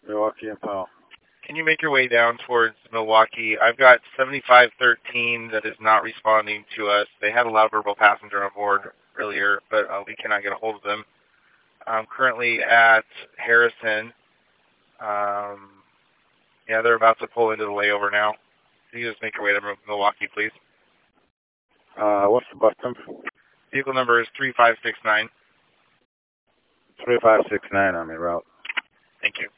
Milwaukee and Powell. Can you make your way down towards Milwaukee? I've got 7513 that is not responding to us. They had a loudspeaker passenger on board earlier, but we cannot get a hold of them. I'm currently at Harrison. Yeah, they're about to pull into the layover now. Can you just make your way to Milwaukee, please? What's the bus number? Vehicle number is 3569. 3569 on my route. Thank you.